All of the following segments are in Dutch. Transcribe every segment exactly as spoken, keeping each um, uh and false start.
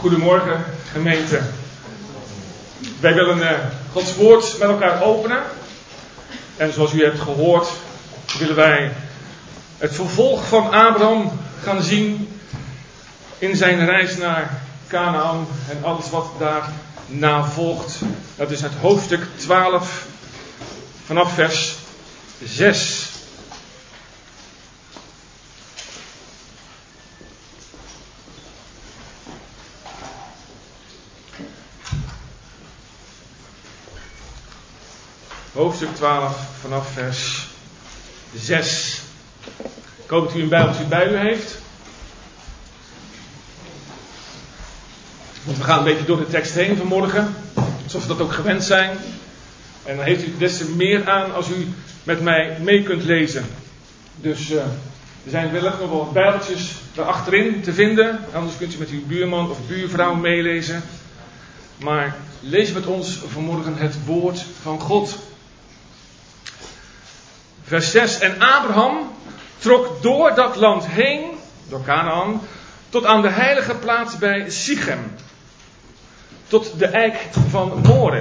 Goedemorgen gemeente. Wij willen uh, Gods woord met elkaar openen. En zoals u hebt gehoord willen wij het vervolg van Abraham gaan zien in zijn reis naar Kanaan en alles wat daarna volgt. Dat is het hoofdstuk twaalf vanaf vers zes. Hoofdstuk twaalf vanaf vers zes. Ik hoop dat u een Bijbeltje bij u heeft. Want we gaan een beetje door de tekst heen vanmorgen. Zoals we dat ook gewend zijn. En dan heeft u des te meer aan als u met mij mee kunt lezen. Dus uh, er zijn wellicht nog wel wat Bijbeltjes daarachterin te vinden. Anders kunt u met uw buurman of buurvrouw meelezen. Maar lees met ons vanmorgen het woord van God. Vers zes. En Abraham trok door dat land heen, door Kanaan, tot aan de heilige plaats bij Sichem. Tot de eik van More.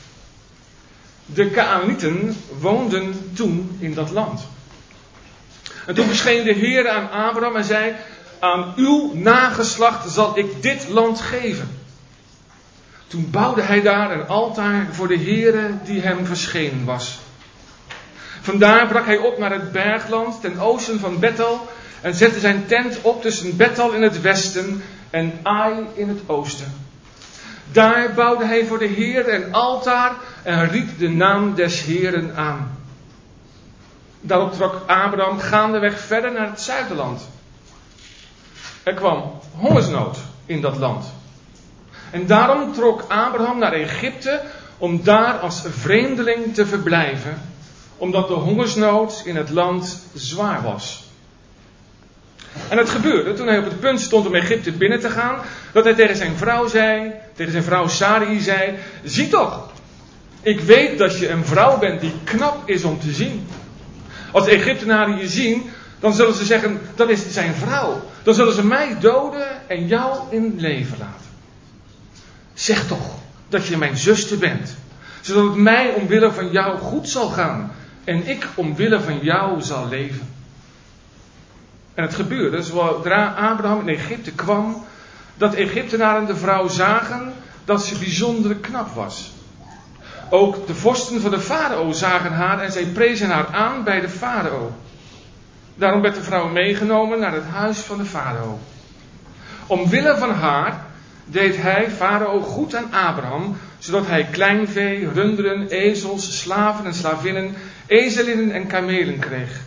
De Kanaanieten woonden toen in dat land. En toen verscheen de Heer aan Abraham en zei: aan uw nageslacht zal ik dit land geven. Toen bouwde hij daar een altaar voor de Heere die hem verschenen was. Vandaar brak hij op naar het bergland ten oosten van Bethel en zette zijn tent op tussen Bethel in het westen en Ai in het oosten. Daar bouwde hij voor de Heer een altaar en riep de naam des Heeren aan. Daarop trok Abraham gaandeweg verder naar het zuiderland. Er kwam hongersnood in dat land. En daarom trok Abraham naar Egypte om daar als vreemdeling te verblijven, omdat de hongersnood in het land zwaar was. En het gebeurde toen hij op het punt stond om Egypte binnen te gaan, dat hij tegen zijn vrouw zei, tegen zijn vrouw Sarai zei: zie toch, ik weet dat je een vrouw bent die knap is om te zien. Als de Egyptenaren je zien, dan zullen ze zeggen: dat is zijn vrouw. Dan zullen ze mij doden en jou in leven laten. Zeg toch dat je mijn zuster bent, zodat het mij omwille van jou goed zal gaan en ik omwille van jou zal leven. En het gebeurde, zodra Abraham in Egypte kwam, dat de Egyptenaren de vrouw zagen dat ze bijzonder knap was. Ook de vorsten van de farao zagen haar en zij prezen haar aan bij de farao. Daarom werd de vrouw meegenomen naar het huis van de farao. Omwille van haar deed hij, farao, goed aan Abraham, zodat hij kleinvee, runderen, ezels, slaven en slavinnen, ezelinnen en kamelen kreeg.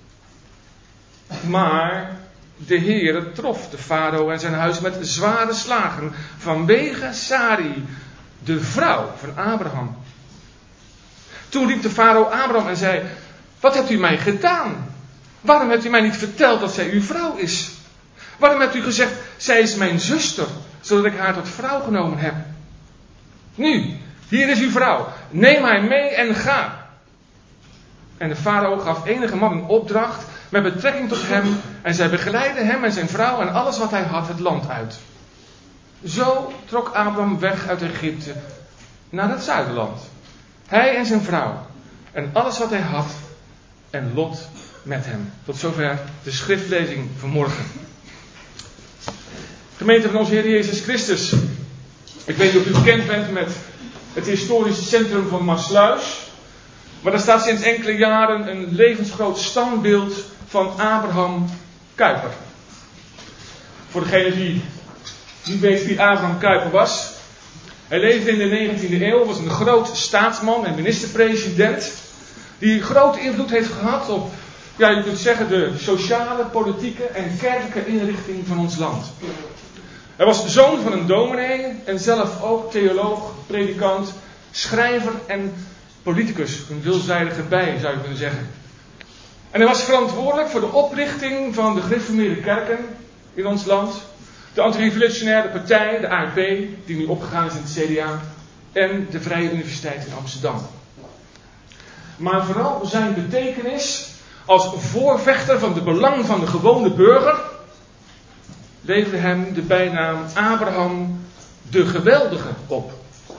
Maar de Heere trof de farao en zijn huis met zware slagen vanwege Sarai, de vrouw van Abraham. Toen riep de farao Abraham en zei: wat hebt u mij gedaan? Waarom hebt u mij niet verteld dat zij uw vrouw is? Waarom hebt u gezegd: zij is mijn zuster, zodat ik haar tot vrouw genomen heb? Nu, hier is uw vrouw. Neem haar mee en ga. En de farao gaf enige mannen opdracht met betrekking tot hem. En zij begeleidden hem en zijn vrouw en alles wat hij had het land uit. Zo trok Abraham weg uit Egypte naar het zuiderland. Hij en zijn vrouw en alles wat hij had en Lot met hem. Tot zover de schriftlezing vanmorgen. Gemeente van onze Heer Jezus Christus. Ik weet niet of u bekend bent met het historische centrum van Maassluis. Maar daar staat sinds enkele jaren een levensgroot standbeeld van Abraham Kuyper. Voor degene die niet weet wie Abraham Kuyper was. Hij leefde in de negentiende eeuw, was een groot staatsman en minister-president. Die grote invloed heeft gehad op, ja, je kunt zeggen, de sociale, politieke en kerkelijke inrichting van ons land. Hij was de zoon van een dominee en zelf ook theoloog, predikant, schrijver en politicus. Een veelzijdige bij, zou je kunnen zeggen. En hij was verantwoordelijk voor de oprichting van de gereformeerde kerken in ons land. De anti-revolutionaire partij, de A R P, die nu opgegaan is in het C D A. En de Vrije Universiteit in Amsterdam. Maar vooral zijn betekenis als voorvechter van de belangen van de gewone burger leverde hem de bijnaam Abraham de Geweldige op.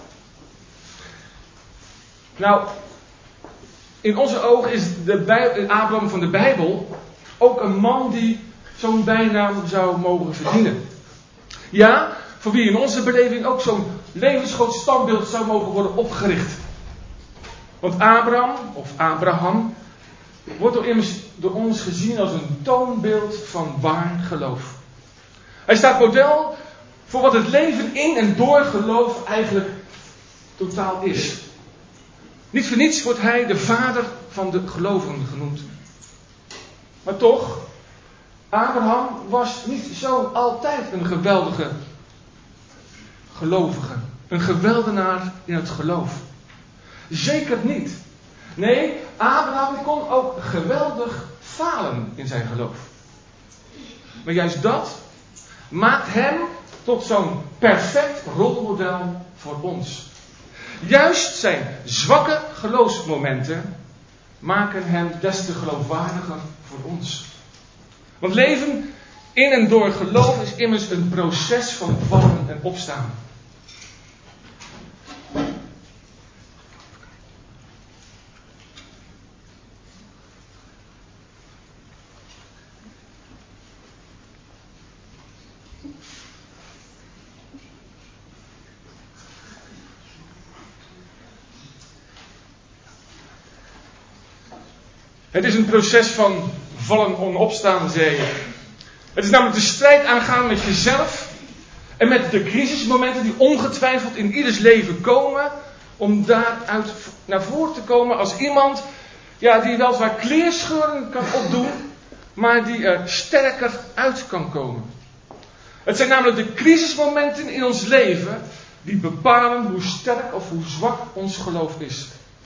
Nou, in onze ogen is de Bij- Abraham van de Bijbel ook een man die zo'n bijnaam zou mogen verdienen. Ja, voor wie in onze beleving ook zo'n levensgroot standbeeld zou mogen worden opgericht. Want Abraham, of Abraham, wordt door, immers, door ons gezien als een toonbeeld van waar geloof. Hij staat model voor wat het leven in en door geloof eigenlijk totaal is. Niet voor niets wordt hij de vader van de gelovigen genoemd. Maar toch, Abraham was niet zo altijd een geweldige gelovige. Een geweldenaar in het geloof. Zeker niet. Nee, Abraham kon ook geweldig falen in zijn geloof. Maar juist dat maakt hem tot zo'n perfect rolmodel voor ons. Juist zijn zwakke geloofsmomenten maken hem des te geloofwaardiger voor ons. Want leven in en door geloof is immers een proces van vallen en opstaan. Het is een proces van vallen en opstaan, zei je. Het is namelijk de strijd aangaan met jezelf en met de crisismomenten die ongetwijfeld in ieders leven komen, om daaruit naar voren te komen als iemand, ja, die weliswaar kleerscheuren kan opdoen, maar die er sterker uit kan komen. Het zijn namelijk de crisismomenten in ons leven die bepalen hoe sterk of hoe zwak ons geloof is.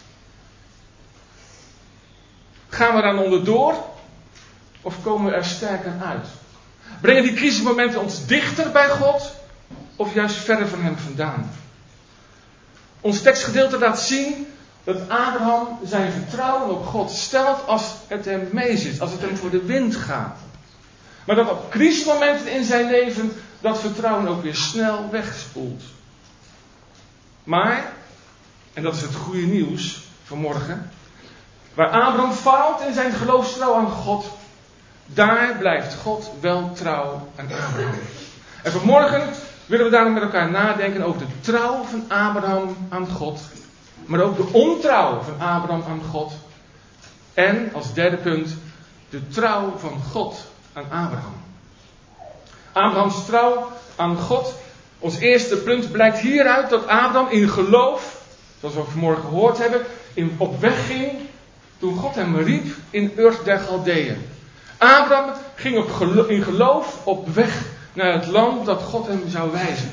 Gaan we daar onderdoor of komen we er sterker uit? Brengen die crisismomenten ons dichter bij God of juist verder van hem vandaan? Ons tekstgedeelte laat zien dat Abraham zijn vertrouwen op God stelt als het hem meezit, als het hem voor de wind gaat. Maar dat op crisismomenten in zijn leven dat vertrouwen ook weer snel wegspoelt. Maar, en dat is het goede nieuws vanmorgen, waar Abraham faalt in zijn geloofstrouw aan God, daar blijft God wel trouw aan Abraham. En vanmorgen willen we daarom met elkaar nadenken over de trouw van Abraham aan God, maar ook de ontrouw van Abraham aan God. En als derde punt, de trouw van God aan Abraham. Abrahams trouw aan God. Ons eerste punt blijkt hieruit dat Abraham in geloof, zoals we vanmorgen gehoord hebben, in, op weg ging toen God hem riep in Ur der Galdeeën. Abraham ging op gelo- in geloof op weg naar het land dat God hem zou wijzen.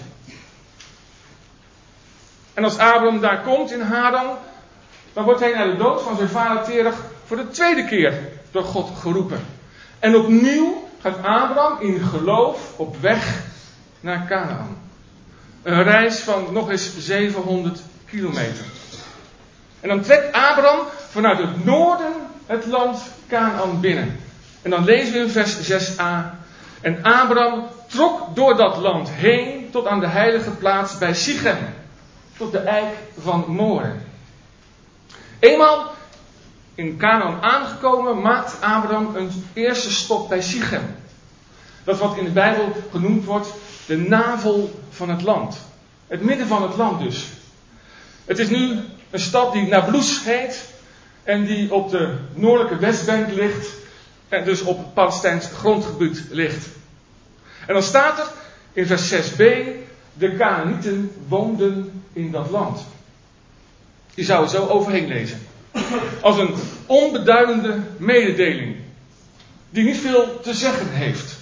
En als Abraham daar komt in Haran, dan wordt hij naar de dood van zijn vader Terach voor de tweede keer door God geroepen. En opnieuw gaat Abraham in geloof op weg naar Canaan. Een reis van nog eens zevenhonderd kilometer. En dan trekt Abraham vanuit het noorden het land Canaan binnen. En dan lezen we in vers zes a. En Abraham trok door dat land heen tot aan de heilige plaats bij Sichem. Tot de eik van More. Eenmaal in Canaan aangekomen maakt Abraham een eerste stop bij Sichem. Dat wat in de Bijbel genoemd wordt de navel van het land. Het midden van het land dus. Het is nu een stad die Nablus heet en die op de noordelijke Westbank ligt en dus op Palestijns grondgebied ligt. En dan staat er in vers zes b, de Kanaanieten woonden in dat land. Je zou het zo overheen lezen. Als een onbeduidende mededeling. Die niet veel te zeggen heeft.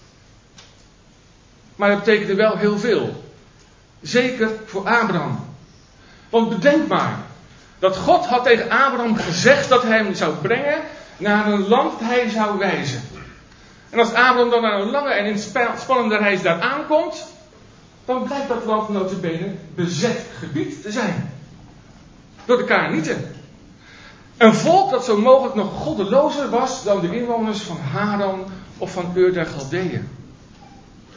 Maar het betekende wel heel veel. Zeker voor Abraham. Want bedenk maar. Dat God had tegen Abraham gezegd dat hij hem zou brengen naar een land dat hij zou wijzen. En als Abraham dan naar een lange en spannende reis daar aankomt, dan blijkt dat land nota bene bezet gebied te zijn. Door de Kanaanieten. Een volk dat zo mogelijk nog goddelozer was dan de inwoners van Haran of van Ur der Galdeeën.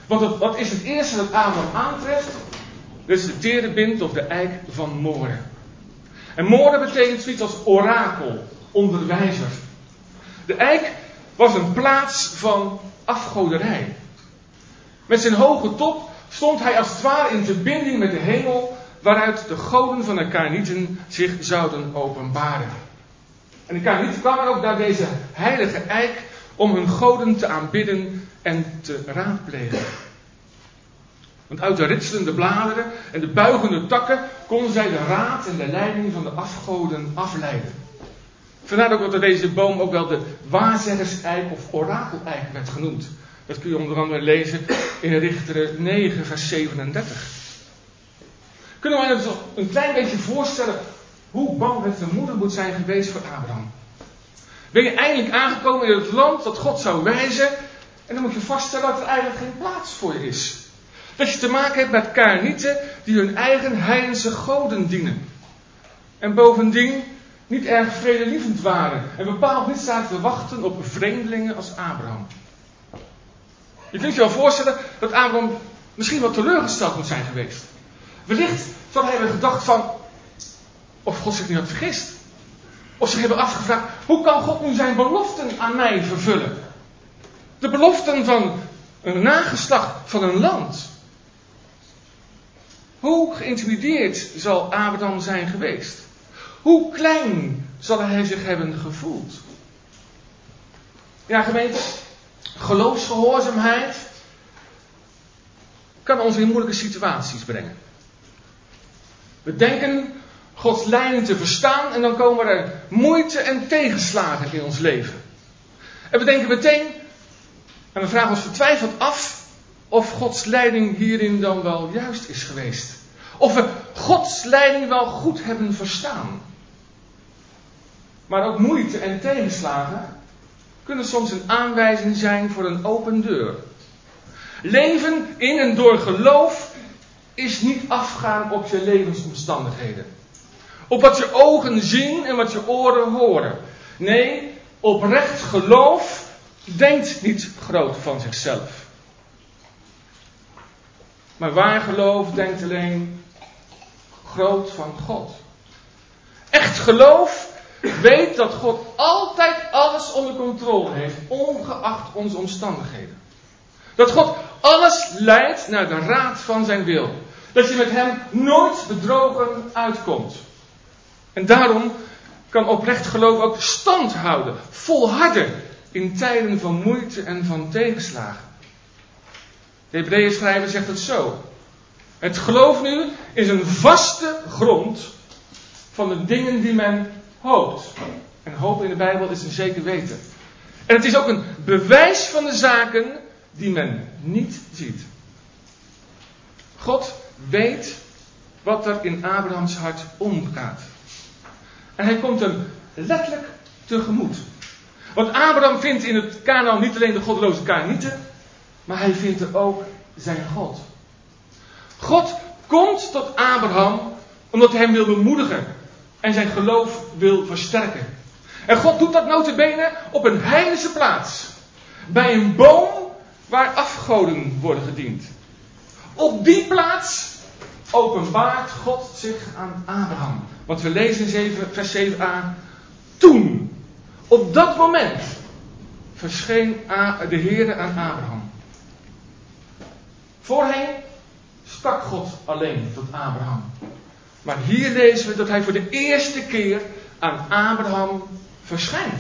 Want het, wat is het eerste dat Abraham aantreft? Dat is de terebint of de eik van More. En More betekent zoiets als orakel, onderwijzer. De eik was een plaats van afgoderij. Met zijn hoge top stond hij als het ware in verbinding met de hemel, waaruit de goden van de Kanaanieten zich zouden openbaren. En de Kanaanieten kwamen ook naar deze heilige eik om hun goden te aanbidden en te raadplegen. Want uit de ritselende bladeren en de buigende takken konden zij de raad en de leiding van de afgoden afleiden. Vandaar ook dat deze boom ook wel de waarzeggerseik of orakeleik werd genoemd. Dat kun je onder andere lezen in Richteren negen vers zevenendertig. Kunnen we ons een klein beetje voorstellen hoe bang het de moeder moet zijn geweest voor Abraham? Ben je eindelijk aangekomen in het land dat God zou wijzen en dan moet je vaststellen dat er eigenlijk geen plaats voor je is. Dat je te maken hebt met Kanaanieten die hun eigen heidense goden dienen. En bovendien niet erg vredelievend waren en bepaald niet zaten te wachten op vreemdelingen als Abraham. Je kunt je wel voorstellen dat Abraham misschien wat teleurgesteld moet zijn geweest. Wellicht zal hij hebben gedacht van, of God zich niet had vergist. Of zich hebben afgevraagd, hoe kan God nu zijn beloften aan mij vervullen? De beloften van een nageslacht van een land. Hoe geïntimideerd zal Abraham zijn geweest? Hoe klein zal hij zich hebben gevoeld? Ja, gemeente, geloofsgehoorzaamheid kan ons in moeilijke situaties brengen. We denken Gods leiding te verstaan en dan komen er moeite en tegenslagen in ons leven. En we denken meteen, en we vragen ons vertwijfeld af, of Gods leiding hierin dan wel juist is geweest. Of we Gods leiding wel goed hebben verstaan. Maar ook moeite en tegenslagen kunnen soms een aanwijzing zijn voor een open deur. Leven in en door geloof is niet afgaan op je levensomstandigheden. Op wat je ogen zien en wat je oren horen. Nee, oprecht geloof denkt niet groot van zichzelf. Maar waar geloof denkt alleen groot van God. Echt geloof weet dat God altijd alles onder controle heeft, ongeacht onze omstandigheden. Dat God alles leidt naar de raad van zijn wil. Dat je met hem nooit bedrogen uitkomt. En daarom kan oprecht geloof ook stand houden, volharden in tijden van moeite en van tegenslagen. De Hebreeën schrijver zegt het zo. Het geloof nu is een vaste grond van de dingen die men hoopt. En hoop in de Bijbel is een zeker weten. En het is ook een bewijs van de zaken die men niet ziet. God weet wat er in Abrahams hart omgaat. En hij komt hem letterlijk tegemoet. Want Abraham vindt in het Kanaan niet alleen de goddeloze Kanaanieten, maar hij vindt er ook zijn God. God komt tot Abraham omdat hij hem wil bemoedigen en zijn geloof wil versterken. En God doet dat nota bene op een heidense plaats. Bij een boom waar afgoden worden gediend. Op die plaats openbaart God zich aan Abraham. Want we lezen in vers zeven a. Toen, op dat moment, verscheen de Heere aan Abraham. Voorheen sprak God alleen tot Abraham. Maar hier lezen we dat hij voor de eerste keer aan Abraham verschijnt.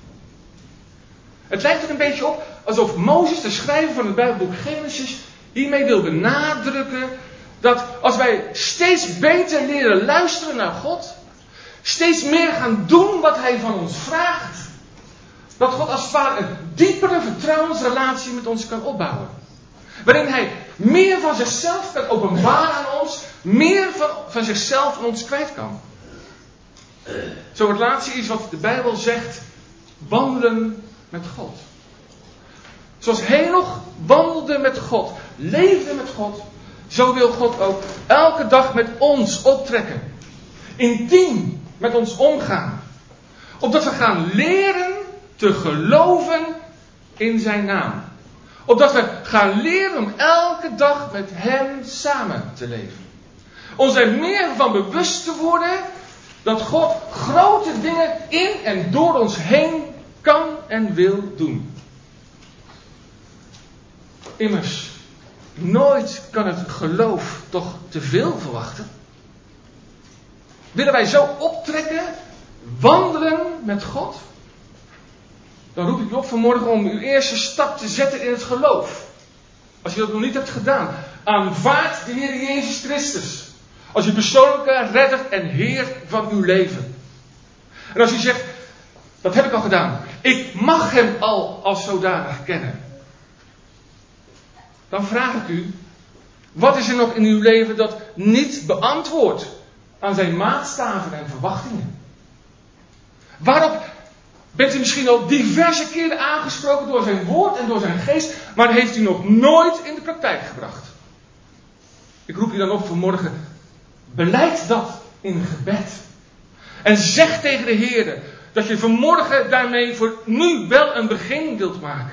Het lijkt er een beetje op alsof Mozes, de schrijver van het Bijbelboek Genesis, hiermee wil benadrukken dat als wij steeds beter leren luisteren naar God, steeds meer gaan doen wat hij van ons vraagt, dat God als het ware een diepere vertrouwensrelatie met ons kan opbouwen. Waarin hij meer van zichzelf kan openbaren aan ons, meer van, van zichzelf aan ons kwijt kan. Zo'n relatie is wat de Bijbel zegt, wandelen met God. Zoals Henoch wandelde met God, leefde met God, zo wil God ook elke dag met ons optrekken. Intiem met ons omgaan. Opdat we gaan leren te geloven in zijn naam. Opdat we gaan leren om elke dag met hem samen te leven. Ons er meer van bewust te worden dat God grote dingen in en door ons heen kan en wil doen. Immers, nooit kan het geloof toch te veel verwachten. Willen wij zo optrekken, wandelen met God? Dan roep ik u op vanmorgen om uw eerste stap te zetten in het geloof. Als je dat nog niet hebt gedaan, aanvaard de Heer Jezus Christus als uw persoonlijke redder en Heer van uw leven. En als u zegt, dat heb ik al gedaan, ik mag hem al als zodanig kennen. Dan vraag ik u, wat is er nog in uw leven dat niet beantwoordt aan zijn maatstaven en verwachtingen? Waarop bent u misschien al diverse keren aangesproken door zijn woord en door zijn geest, maar heeft u nog nooit in de praktijk gebracht? Ik roep u dan op vanmorgen, beleid dat in gebed. En zeg tegen de Heer dat je vanmorgen daarmee voor nu wel een begin wilt maken.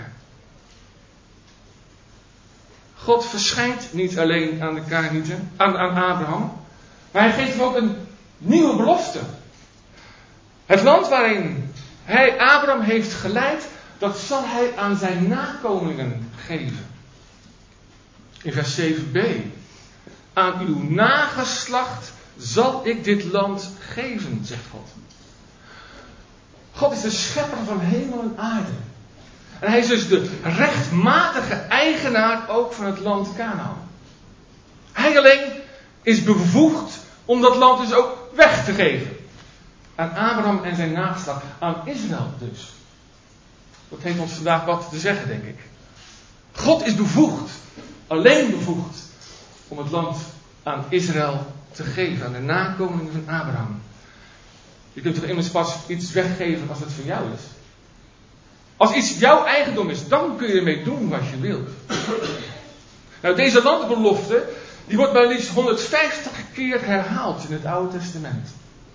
God verschijnt niet alleen aan de Kanaanieten, aan, aan Abraham, maar hij geeft hem ook een nieuwe belofte. Het land waarin hij Abraham heeft geleid, dat zal hij aan zijn nakomelingen geven. In vers zeven b. Aan uw nageslacht zal ik dit land geven, zegt God. God is de schepper van hemel en aarde. En hij is dus de rechtmatige eigenaar ook van het land Kanaan. Hij alleen is bevoegd om dat land dus ook weg te geven. Aan Abraham en zijn nageslacht. Aan Israël dus. Dat heeft ons vandaag wat te zeggen, denk ik. God is bevoegd. Alleen bevoegd. Om het land aan Israël te geven. Aan de nakomelingen van Abraham. Je kunt toch immers pas iets weggeven als het van jou is. Als iets jouw eigendom is, dan kun je ermee doen wat je wilt. Nou, deze landbelofte, die wordt maar liefst honderdvijftig keer herhaald in het Oude Testament.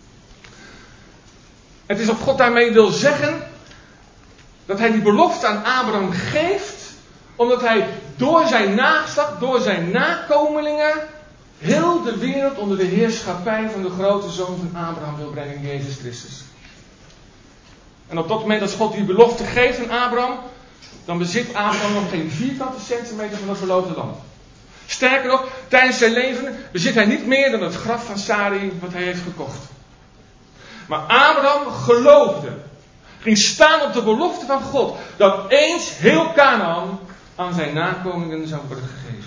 Het is of God daarmee wil zeggen dat hij die belofte aan Abraham geeft, omdat hij door zijn nageslacht, door zijn nakomelingen, heel de wereld onder de heerschappij van de grote zoon van Abraham wil brengen, Jezus Christus. En op dat moment dat God die belofte geeft aan Abraham, dan bezit Abraham nog geen vierkante centimeter van het beloofde land. Sterker nog, tijdens zijn leven bezit hij niet meer dan het graf van Sarai wat hij heeft gekocht. Maar Abraham geloofde, ging staan op de belofte van God, dat eens heel Kanaan aan zijn nakomelingen zou worden gegeven.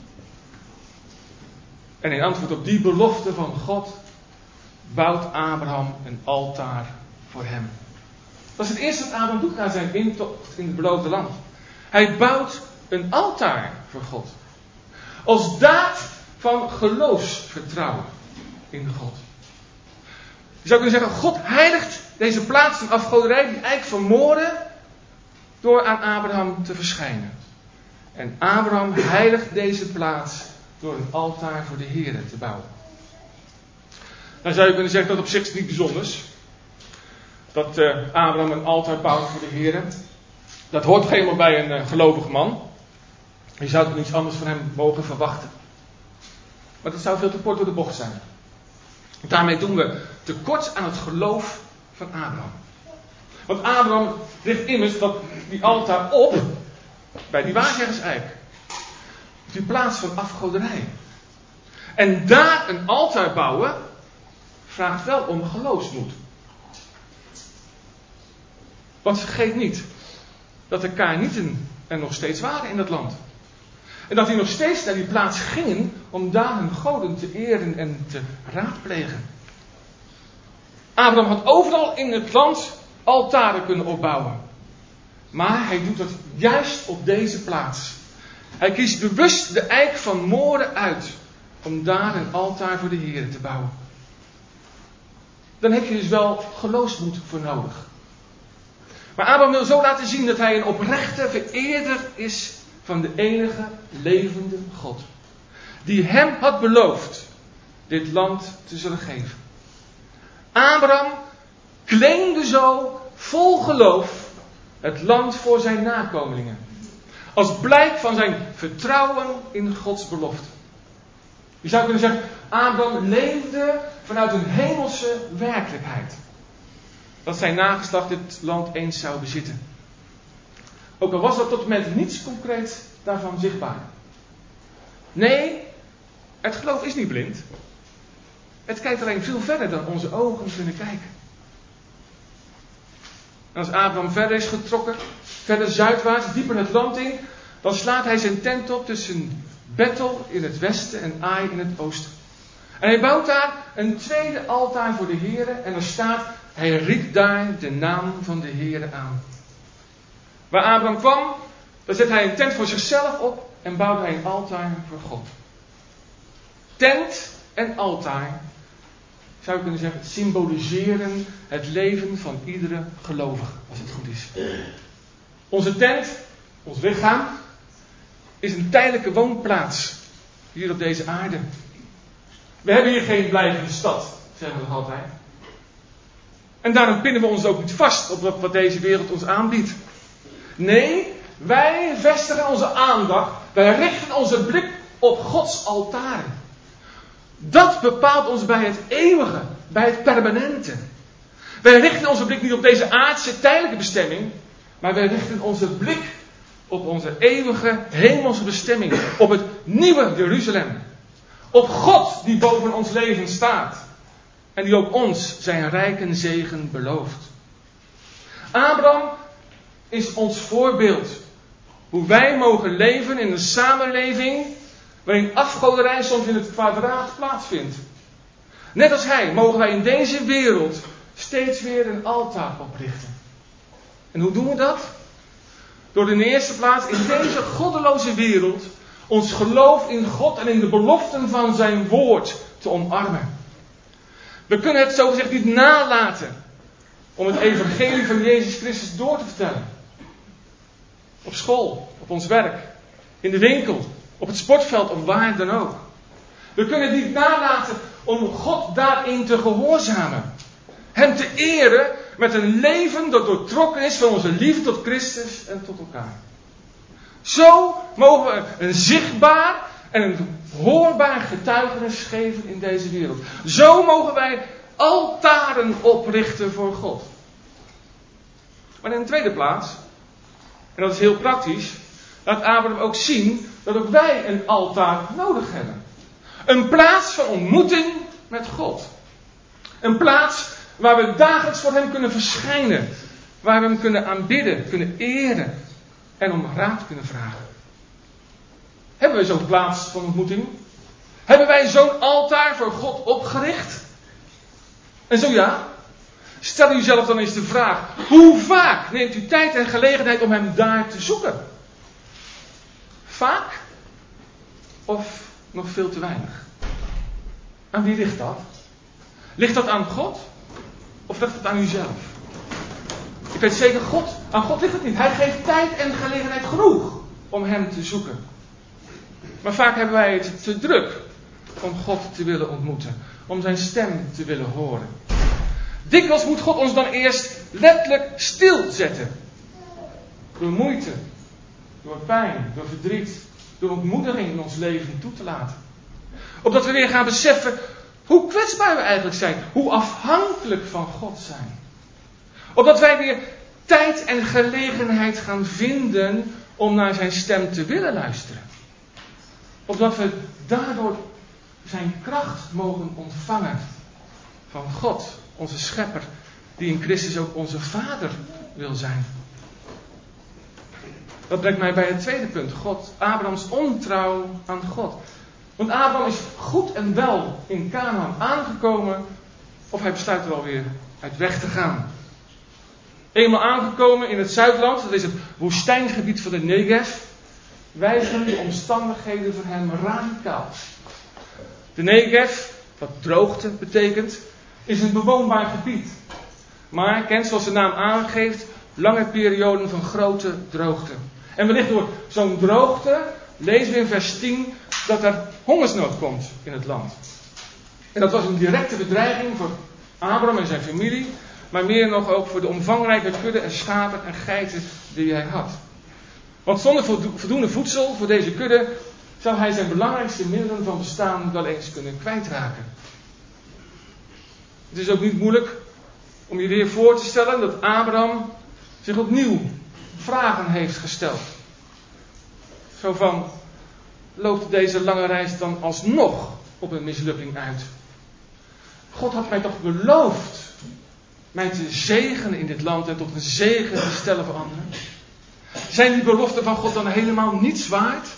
En in antwoord op die belofte van God bouwt Abraham een altaar voor hem. Dat is het eerste wat Abraham doet na zijn intocht in het beloofde land. Hij bouwt een altaar voor God. Als daad van geloofsvertrouwen in God. Je zou kunnen zeggen, God heiligt deze plaats van afgoderij, die eigenlijk vermoorden, door aan Abraham te verschijnen. En Abraham heiligt deze plaats door een altaar voor de Heere te bouwen. Dan zou je kunnen zeggen, dat op zich is niet bijzonders. Dat uh, Abraham een altaar bouwt voor de Heere. Dat hoort toch helemaal bij een uh, gelovig man. Je zou toch niets anders van hem mogen verwachten. Maar dat zou veel te kort door de bocht zijn. Daarmee doen we tekort aan het geloof van Abraham. Want Abraham richt immers dat die altaar op bij die waarzeggerseik. Op die plaats van afgoderij. En daar een altaar bouwen vraagt wel om geloofsmoed. Want vergeet niet dat de Kanaanieten er nog steeds waren in dat land. En dat die nog steeds naar die plaats gingen om daar hun goden te eren en te raadplegen. Abraham had overal in het land altaren kunnen opbouwen. Maar hij doet dat juist op deze plaats. Hij kiest bewust de eik van More uit om daar een altaar voor de Heer te bouwen. Dan heb je dus wel geloofsmoed voor nodig. Maar Abraham wil zo laten zien dat hij een oprechte vereerder is van de enige levende God. Die hem had beloofd dit land te zullen geven. Abraham claimde zo vol geloof het land voor zijn nakomelingen. Als blijk van zijn vertrouwen in Gods belofte. Je zou kunnen zeggen, Abraham leefde vanuit een hemelse werkelijkheid. Dat zijn nageslacht dit land eens zou bezitten. Ook al was er tot het moment niets concreets daarvan zichtbaar. Nee, het geloof is niet blind. Het kijkt alleen veel verder dan onze ogen kunnen kijken. En als Abraham verder is getrokken, verder zuidwaarts, dieper het land in, dan slaat hij zijn tent op tussen Bethel in het westen en Ai in het oosten. En hij bouwt daar een tweede altaar voor de Heere en er staat, hij riep daar de naam van de Heere aan. Waar Abraham kwam, daar zet hij een tent voor zichzelf op en bouwt hij een altaar voor God. Tent en altaar, zou je kunnen zeggen, symboliseren het leven van iedere gelovige, als het goed is. Onze tent, ons lichaam, is een tijdelijke woonplaats hier op deze aarde. We hebben hier geen blijvende stad, zeggen we nog altijd. En daarom pinnen we ons ook niet vast op wat deze wereld ons aanbiedt. Nee, wij vestigen onze aandacht, wij richten onze blik op Gods altaren. Dat bepaalt ons bij het eeuwige, bij het permanente. Wij richten onze blik niet op deze aardse tijdelijke bestemming, maar wij richten onze blik op onze eeuwige hemelse bestemming, op het nieuwe Jeruzalem. Op God die boven ons leven staat en die ook ons zijn rijke zegen belooft. Abraham is ons voorbeeld hoe wij mogen leven in een samenleving waarin afgoderij soms in het kwadraat plaatsvindt. Net als hij mogen wij in deze wereld steeds weer een altaar oprichten. En hoe doen we dat? Door in de eerste plaats in deze goddeloze wereld ons geloof in God en in de beloften van zijn woord te omarmen. We kunnen het zogezegd niet nalaten om het evangelie van Jezus Christus door te vertellen. Op school, op ons werk, in de winkel, op het sportveld of waar dan ook. We kunnen het niet nalaten om God daarin te gehoorzamen. Hem te eren met een leven dat doortrokken is van onze liefde tot Christus en tot elkaar. Zo mogen we een zichtbaar en een hoorbaar getuigenis geven in deze wereld. Zo mogen wij altaren oprichten voor God. Maar in de tweede plaats, en dat is heel praktisch, laat Abraham ook zien dat ook wij een altaar nodig hebben. Een plaats van ontmoeting met God. Een plaats waar we dagelijks voor hem kunnen verschijnen. Waar we hem kunnen aanbidden, kunnen eren en om raad kunnen vragen. Hebben we zo'n plaats van ontmoeting? Hebben wij zo'n altaar voor God opgericht? En zo ja, stel u zelf dan eens de vraag, hoe vaak neemt u tijd en gelegenheid om hem daar te zoeken? Vaak? Of nog veel te weinig? Aan wie ligt dat? Ligt dat aan God? Of ligt het aan uzelf? Ik weet zeker, God, aan God ligt het niet. Hij geeft tijd en gelegenheid genoeg om hem te zoeken. Maar vaak hebben wij het te druk om God te willen ontmoeten. Om zijn stem te willen horen. Dikwijls moet God ons dan eerst letterlijk stilzetten. Door moeite, door pijn, door verdriet, door ontmoediging in ons leven toe te laten. Opdat we weer gaan beseffen hoe kwetsbaar we eigenlijk zijn. Hoe afhankelijk van God zijn. Opdat wij weer tijd en gelegenheid gaan vinden om naar zijn stem te willen luisteren. Opdat we daardoor zijn kracht mogen ontvangen van God, onze schepper, die in Christus ook onze Vader wil zijn. Dat brengt mij bij het tweede punt. God, Abrahams ontrouw aan God. Want Abraham is goed en wel in Canaan aangekomen, of hij besluit er alweer uit weg te gaan. Eenmaal aangekomen in het Zuidland, dat is het woestijngebied van de Negev, wijzigen de omstandigheden voor hem radicaal. De Negev, wat droogte betekent, is een bewoonbaar gebied. Maar kent, zoals de naam aangeeft, lange perioden van grote droogte. En wellicht door zo'n droogte lezen we in vers tien dat er hongersnood komt in het land. En dat was een directe bedreiging voor Abraham en zijn familie, maar meer nog ook voor de omvangrijke kudde en schapen en geiten die hij had. Want zonder voldoende voedsel voor deze kudde zou hij zijn belangrijkste middelen van bestaan wel eens kunnen kwijtraken. Het is ook niet moeilijk om je weer voor te stellen dat Abraham zich opnieuw vragen heeft gesteld. Zo van, loopt deze lange reis dan alsnog op een mislukking uit? God had mij toch beloofd mij te zegenen in dit land en tot een zegen te stellen voor anderen. Zijn die beloften van God dan helemaal niets waard?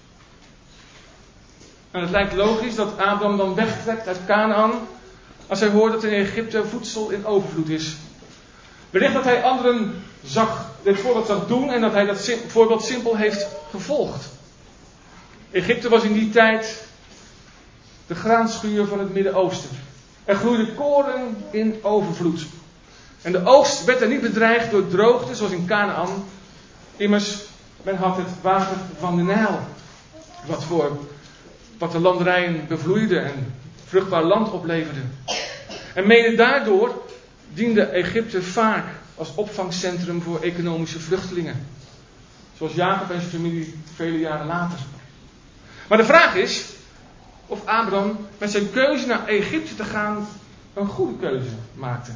En het lijkt logisch dat Abraham dan wegtrekt uit Kanaan als hij hoort dat in Egypte voedsel in overvloed is. Wellicht dat hij anderen zag, dit voorbeeld zag doen en dat hij dat sim- voorbeeld simpel heeft gevolgd. Egypte was in die tijd de graanschuur van het Midden-Oosten. Er groeide koren in overvloed. En de oogst werd er niet bedreigd door droogte zoals in Kanaan. Immers, men had het water van de Nijl. Wat, voor, wat de landerijen bevloeide en vruchtbaar land opleverde. En mede daardoor diende Egypte vaak als opvangcentrum voor economische vluchtelingen. Zoals Jacob en zijn familie vele jaren later. Maar de vraag is of Abraham met zijn keuze naar Egypte te gaan een goede keuze maakte.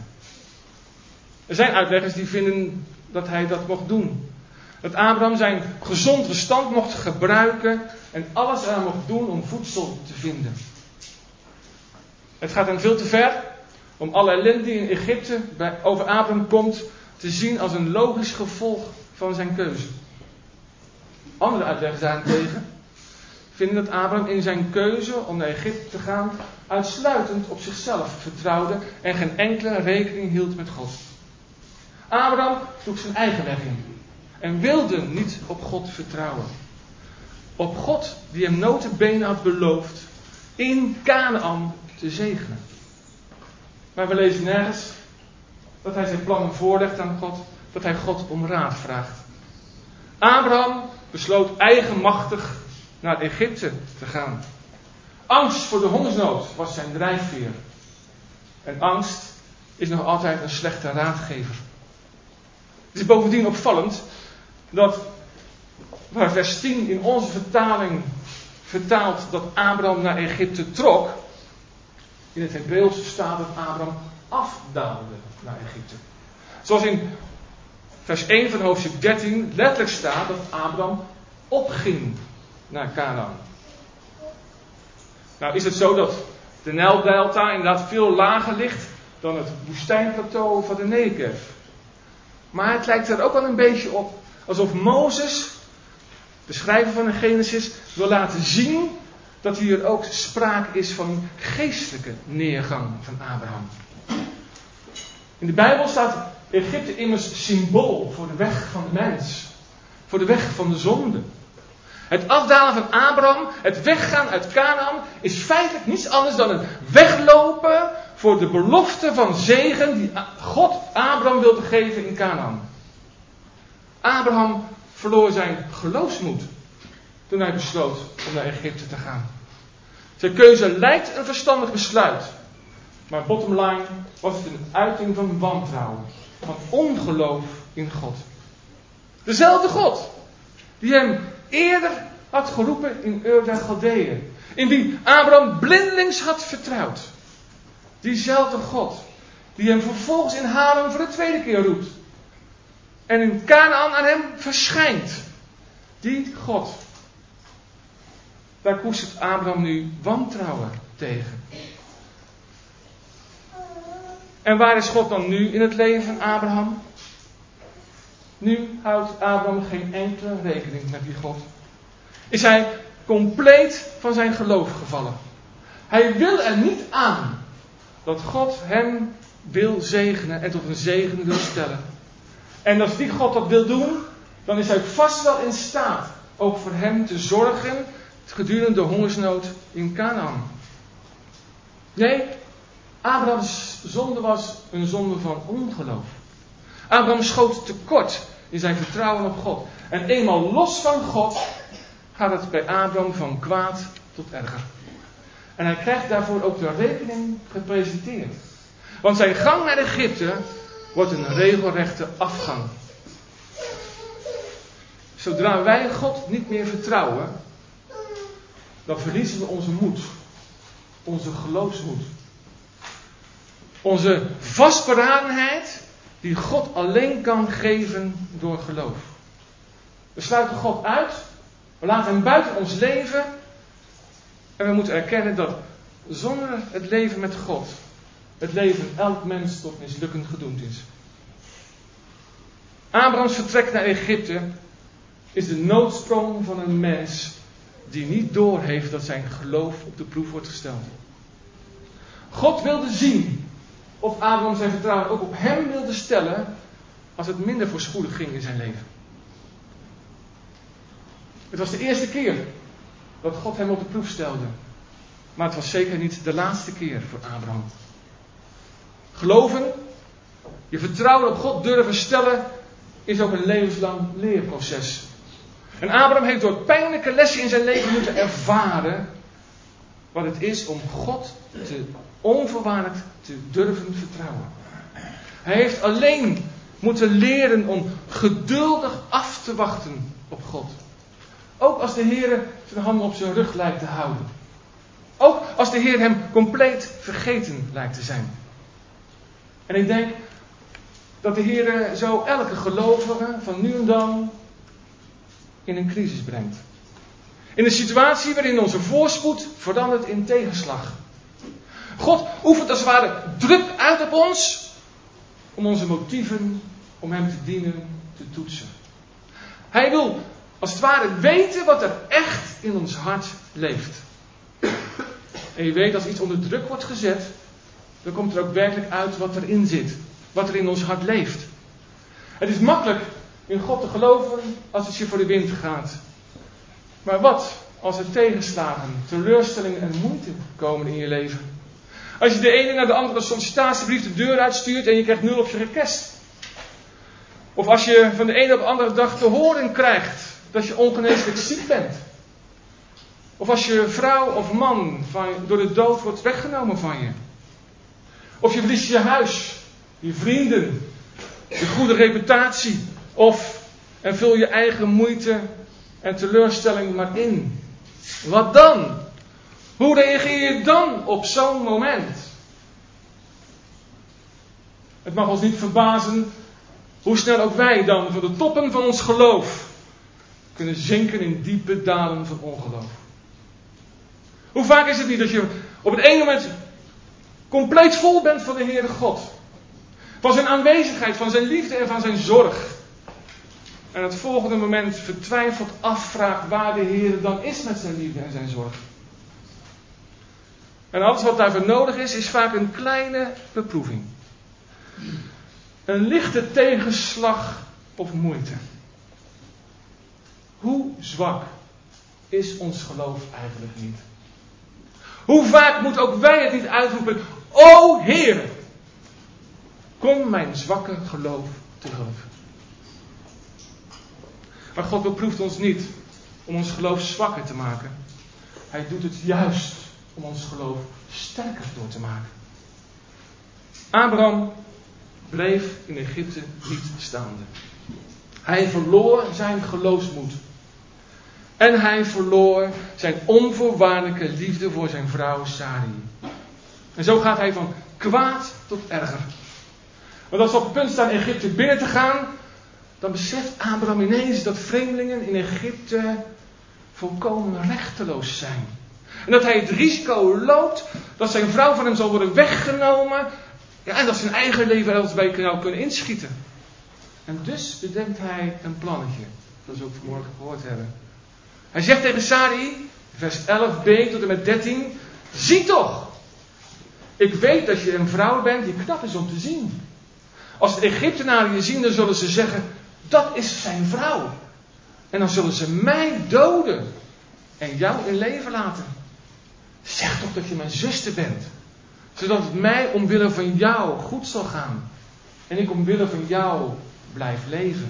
Er zijn uitleggers die vinden dat hij dat mocht doen. Dat Abraham zijn gezond verstand mocht gebruiken en alles eraan mocht doen om voedsel te vinden. Het gaat hem veel te ver om alle ellende die in Egypte bij, over Abraham komt te zien als een logisch gevolg van zijn keuze. Andere uitleggers daarentegen vinden dat Abraham in zijn keuze om naar Egypte te gaan uitsluitend op zichzelf vertrouwde en geen enkele rekening hield met God. Abraham sloeg zijn eigen weg in en wilde niet op God vertrouwen. Op God die hem nota bene had beloofd in Kanaan te zegenen. Maar we lezen nergens dat hij zijn plannen voorlegt aan God, dat hij God om raad vraagt. Abraham besloot eigenmachtig naar Egypte te gaan. Angst voor de hongersnood was zijn drijfveer. En angst is nog altijd een slechte raadgever. Het is bovendien opvallend dat waar vers tien in onze vertaling vertaalt dat Abraham naar Egypte trok, in het Hebreeuws staat dat Abraham afdaalde naar Egypte. Zoals in vers één van hoofdstuk dertien letterlijk staat dat Abraham opging naar Kanaan. Nou is het zo dat de Nijldelta inderdaad veel lager ligt dan het woestijnplateau van de Negev. Maar het lijkt er ook wel een beetje op alsof Mozes, de schrijver van de Genesis, wil laten zien dat hier ook sprake is van een geestelijke neergang van Abraham. In de Bijbel staat Egypte immers symbool voor de weg van de mens. Voor de weg van de zonde. Het afdalen van Abraham, het weggaan uit Kanaan, is feitelijk niets anders dan een weglopen voor de belofte van zegen die God Abraham wilde geven in Kanaan. Abraham verloor zijn geloofsmoed toen hij besloot om naar Egypte te gaan. Zijn keuze lijkt een verstandig besluit, maar bottom line was het een uiting van wantrouwen, van ongeloof in God. Dezelfde God die hem eerder had geroepen in Ur der Galdeeën, in wie Abraham blindelings had vertrouwd. Diezelfde God die hem vervolgens in Haran voor de tweede keer roept en in Kanaan aan hem verschijnt. Die God, daar koestert Abraham nu wantrouwen tegen. En waar is God dan nu in het leven van Abraham? Nu houdt Abraham geen enkele rekening met die God. Is hij compleet van zijn geloof gevallen. Hij wil er niet aan dat God hem wil zegenen en tot een zegen wil stellen. En als die God dat wil doen, dan is hij vast wel in staat ook voor hem te zorgen gedurende de hongersnood in Kanaan. Nee, Abrahams zonde was een zonde van ongeloof. Abraham schoot tekort in zijn vertrouwen op God. En eenmaal los van God gaat het bij Abraham van kwaad tot erger. En hij krijgt daarvoor ook de rekening gepresenteerd. Want zijn gang naar Egypte wordt een regelrechte afgang. zodra wij God niet meer vertrouwen, dan verliezen we onze moed. Onze geloofsmoed. Onze vastberadenheid die God alleen kan geven door geloof. We sluiten God uit. We laten hem buiten ons leven. En we moeten erkennen dat zonder het leven met God het leven elk mens tot mislukken gedoemd is. Abrahams vertrek naar Egypte is de noodsprong van een mens die niet doorheeft dat zijn geloof op de proef wordt gesteld. God wilde zien of Abraham zijn vertrouwen ook op hem wilde stellen als het minder voorspoedig ging in zijn leven. Het was de eerste keer dat God hem op de proef stelde. Maar het was zeker niet de laatste keer voor Abraham. Geloven, je vertrouwen op God durven stellen, is ook een levenslang leerproces. En Abraham heeft door pijnlijke lessen in zijn leven moeten ervaren wat het is om God te onvoorwaardelijk te durven vertrouwen. Hij heeft alleen moeten leren om geduldig af te wachten op God. Ook als de Heer zijn handen op zijn rug lijkt te houden. Ook als de Heer hem compleet vergeten lijkt te zijn. En ik denk dat de Heer zo elke gelovige van nu en dan in een crisis brengt. In een situatie waarin onze voorspoed verandert in tegenslag. God oefent als het ware druk uit op ons om onze motieven om hem te dienen te toetsen. Hij wil als het ware weten wat er echt in ons hart leeft. En je weet, als iets onder druk wordt gezet, dan komt er ook werkelijk uit wat erin zit. Wat er in ons hart leeft. Het is makkelijk in God te geloven als het je voor de wind gaat. Maar wat als er tegenslagen, teleurstellingen en moeite komen in je leven? Als je de ene naar de andere sollicitatiebrief de deur uitstuurt en je krijgt nul op je request. Of als je van de ene op de andere dag te horen krijgt dat je ongeneeslijk ziek bent. Of als je vrouw of man van, door de dood wordt weggenomen van je. Of je verliest je huis, je vrienden, je goede reputatie. Of en vul je eigen moeite en teleurstelling maar in. Wat dan? Hoe reageer je dan op zo'n moment? Het mag ons niet verbazen hoe snel ook wij dan van de toppen van ons geloof kunnen zinken in diepe dalen van ongeloof. Hoe vaak is het niet dat je op het ene moment compleet vol bent van de Heere God. Van zijn aanwezigheid, van zijn liefde en van zijn zorg. En het volgende moment vertwijfeld afvraagt waar de Heer dan is met zijn liefde en zijn zorg. En alles wat daarvoor nodig is, is vaak een kleine beproeving. Een lichte tegenslag of moeite. Hoe zwak is ons geloof eigenlijk niet? Hoe vaak moeten ook wij het niet uitroepen: O Heer, kom mijn zwakke geloof te hulp. Maar God beproeft ons niet om ons geloof zwakker te maken. Hij doet het juist om ons geloof sterker door te maken. Abraham bleef in Egypte niet staande. Hij verloor zijn geloofsmoed. En hij verloor zijn onvoorwaardelijke liefde voor zijn vrouw Sarai. En zo gaat hij van kwaad tot erger. Want als we op het punt staan Egypte binnen te gaan, dan beseft Abraham ineens dat vreemdelingen in Egypte volkomen rechteloos zijn. En dat hij het risico loopt dat zijn vrouw van hem zal worden weggenomen. Ja, en dat zijn eigen leven er bij zou kunnen inschieten. En dus bedenkt hij een plannetje. Zoals we ook vanmorgen gehoord hebben. Hij zegt tegen Sarai, vers elf b tot en met dertien. Zie toch! Ik weet dat je een vrouw bent die knap is om te zien. Als de Egyptenaren je zien, dan zullen ze zeggen: dat is zijn vrouw. En dan zullen ze mij doden. En jou in leven laten. Zeg toch dat je mijn zuster bent. Zodat het mij omwille van jou goed zal gaan. En ik omwille van jou blijf leven.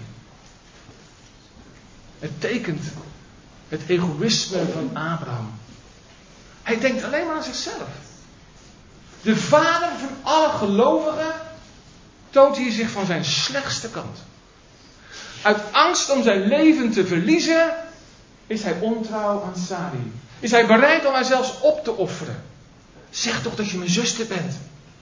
Het tekent het egoïsme van Abraham. Hij denkt alleen maar aan zichzelf. De vader van alle gelovigen toont hier zich van zijn slechtste kant. uit angst om zijn leven te verliezen, is hij ontrouw aan Sarai. Is hij bereid om haar zelfs op te offeren. Zeg toch dat je mijn zuster bent.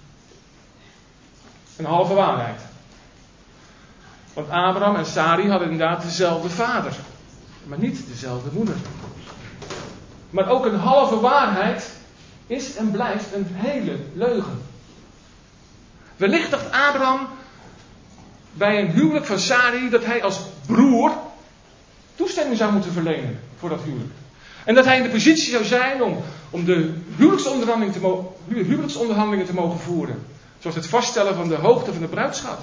Een halve waarheid. Want Abraham en Sarai hadden inderdaad dezelfde vader. Maar niet dezelfde moeder. Maar ook een halve waarheid is en blijft een hele leugen. Wellicht dacht Abraham bij een huwelijk van Sarai dat hij als broer toestemming zou moeten verlenen voor dat huwelijk. En dat hij in de positie zou zijn om, om de huwelijksonderhandelingen te, mo- huwelijksonderhandelingen te mogen voeren. Zoals het vaststellen van de hoogte van de bruidschat.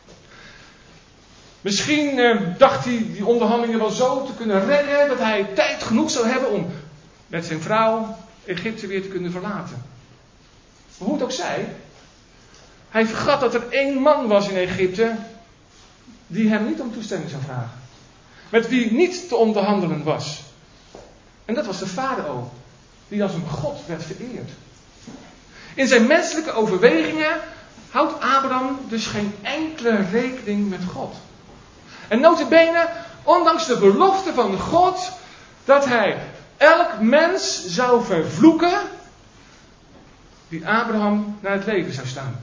Misschien eh, dacht hij die onderhandelingen wel zo te kunnen redden dat hij tijd genoeg zou hebben om met zijn vrouw Egypte weer te kunnen verlaten. Maar hoe het ook zij, hij vergat dat er één man was in Egypte die hem niet om toestemming zou vragen. Met wie niet te onderhandelen was. En dat was de farao, die als een god werd vereerd. In zijn menselijke overwegingen houdt Abraham dus geen enkele rekening met God. En nota bene, ondanks de belofte van God dat hij elk mens zou vervloeken die Abraham naar het leven zou staan.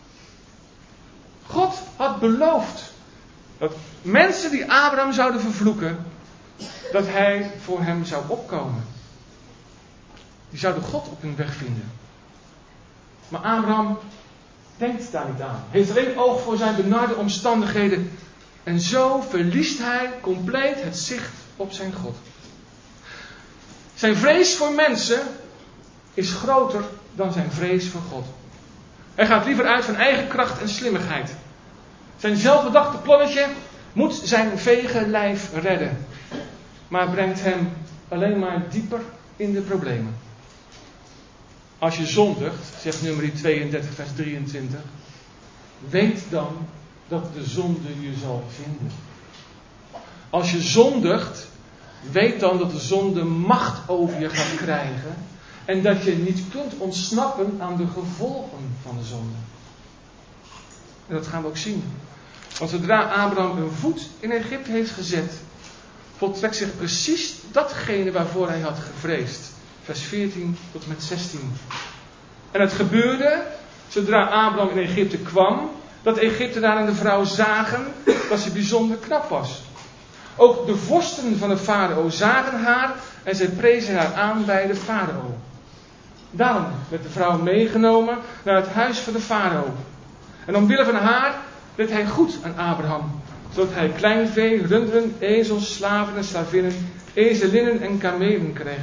God had beloofd dat mensen die Abraham zouden vervloeken, dat hij voor hem zou opkomen. Die zouden God op hun weg vinden. Maar Abraham denkt daar niet aan. Heeft alleen oog voor zijn benarde omstandigheden. En zo verliest hij compleet het zicht op zijn God. Zijn vrees voor mensen is groter dan zijn vrees voor God. Hij gaat liever uit van eigen kracht en slimmigheid. Zijn zelfbedachte plannetje moet zijn vege lijf redden. Maar brengt hem alleen maar dieper in de problemen. Als je zondigt, zegt nummer tweeëndertig vers drieëntwintig. Weet dan dat de zonde je zal vinden. Als je zondigt, weet dan dat de zonde macht over je gaat krijgen. En dat je niet kunt ontsnappen aan de gevolgen van de zonde. En dat gaan we ook zien. Want zodra Abraham een voet in Egypte heeft gezet, voltrekt zich precies datgene waarvoor hij had gevreesd. Vers veertien tot en met zestien. En het gebeurde, zodra Abraham in Egypte kwam, dat de Egyptenaren de vrouw zagen dat ze bijzonder knap was. Ook de vorsten van de farao zagen haar en zij prezen haar aan bij de farao. Daarom werd de vrouw meegenomen naar het huis van de farao. En omwille van haar deed hij goed aan Abraham, zodat hij kleinvee, runderen, ezels, slaven en slavinnen, ezelinnen en kamelen kreeg.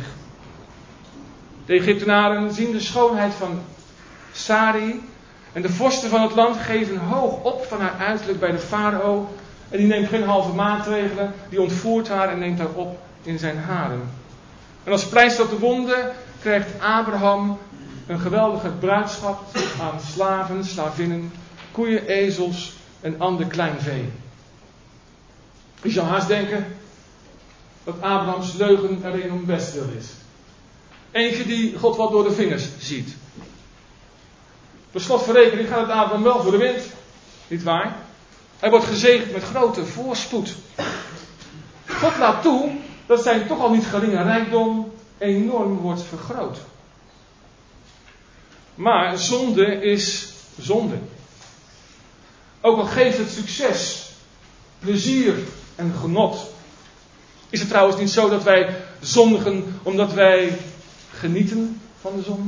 De Egyptenaren zien de schoonheid van Sarai en de vorsten van het land geven hoog op van haar uiterlijk bij de farao. En die neemt geen halve maatregelen, die ontvoert haar en neemt haar op in zijn harem. En als pleister op de wonden krijgt Abraham een geweldige bruidschap aan slaven, slavinnen, koeien, ezels en ander klein vee. Je zou haast denken dat Abrahams leugen er een om bestwil is. Eentje die God wat door de vingers ziet. Per slot van rekening gaat het Abraham wel voor de wind. Niet waar? Hij wordt gezegend met grote voorspoed. God laat toe dat zijn toch al niet geringe rijkdom enorm wordt vergroot. Maar zonde is zonde. Ook al geeft het succes, plezier en genot. Is het trouwens niet zo dat wij zondigen omdat wij genieten van de zonde?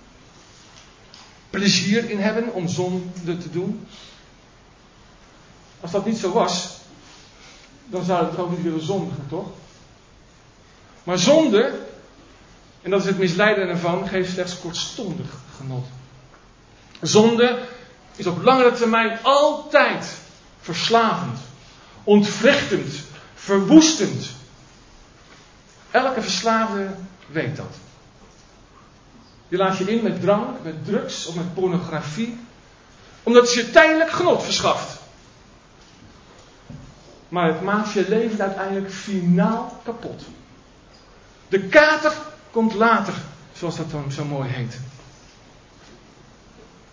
Plezier in hebben om zonde te doen? Als dat niet zo was, dan zouden we het ook niet willen zondigen, toch? Maar zonde, en dat is het misleidende ervan, geeft slechts kortstondig genot. Zonde is op langere termijn altijd verslavend, ontwrichtend, verwoestend. Elke verslaafde weet dat. Je laat je in met drank, met drugs of met pornografie, omdat het je tijdelijk genot verschaft. Maar het maakt je leven uiteindelijk finaal kapot. De kater komt later, zoals dat dan zo mooi heet.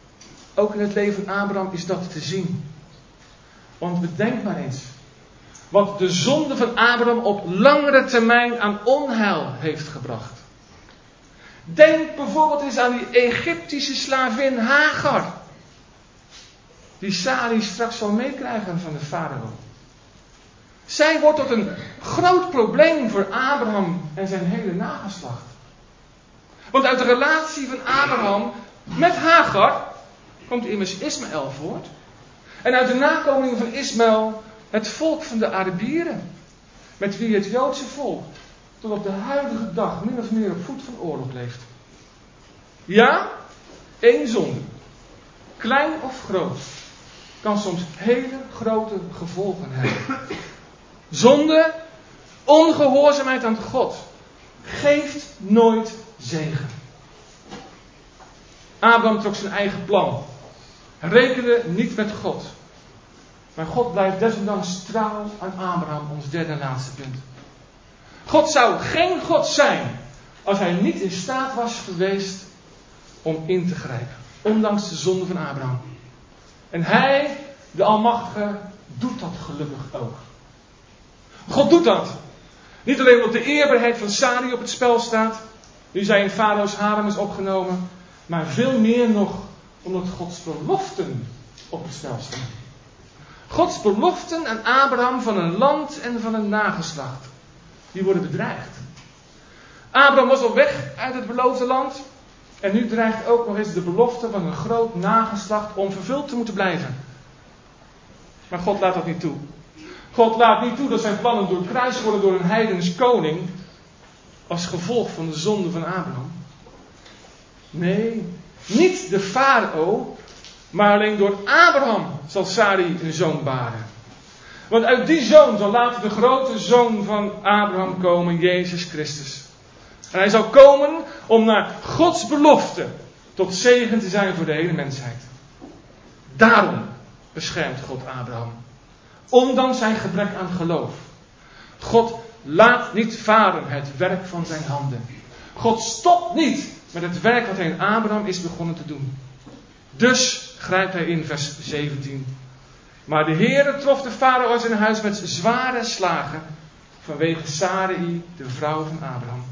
Ook in het leven van Abraham is dat te zien. Want bedenk maar eens. wat de zonde van Abraham op langere termijn aan onheil heeft gebracht. Denk bijvoorbeeld eens aan die Egyptische slavin Hagar. Die Sarai straks zal meekrijgen van de farao. Zij wordt tot een groot probleem voor Abraham en zijn hele nageslacht. Want uit de relatie van Abraham met Hagar komt immers Ismaël voort. En uit de nakomelingen van Ismaël het volk van de Arabieren. Met wie het Joodse volk tot op de huidige dag min of meer op voet van oorlog leeft. Ja, één zonde, klein of groot, kan soms hele grote gevolgen hebben. Zonde, ongehoorzaamheid aan God, geeft nooit zegen. Abraham trok zijn eigen plan. Rekende niet met God. Maar God blijft desondanks trouw aan Abraham, ons derde en laatste punt. God zou geen God zijn als hij niet in staat was geweest om in te grijpen. Ondanks de zonde van Abraham. En hij, de Almachtige, doet dat gelukkig ook. God doet dat. Niet alleen omdat de eerbaarheid van Sarai op het spel staat, nu zij in Farao's harem is opgenomen, maar veel meer nog omdat Gods beloften op het spel staan. Gods beloften aan Abraham van een land en van een nageslacht. Die worden bedreigd. Abraham was op weg uit het beloofde land. En nu dreigt ook nog eens de belofte van een groot nageslacht om vervuld te moeten blijven. Maar God laat dat niet toe. God laat niet toe dat zijn plannen doorkruist worden door een heidens koning. Als gevolg van de zonde van Abraham. Nee, niet de farao. Maar alleen door Abraham zal Sarai een zoon baren. Want uit die zoon zal later de grote zoon van Abraham komen, Jezus Christus. En hij zal komen om naar Gods belofte tot zegen te zijn voor de hele mensheid. Daarom beschermt God Abraham. Ondanks zijn gebrek aan geloof. God laat niet varen het werk van zijn handen. God stopt niet met het werk wat hij in Abraham is begonnen te doen. Dus grijpt hij in vers zeventien. Maar de Heere trof de farao en zijn huis met zware slagen vanwege Sarai, de vrouw van Abraham.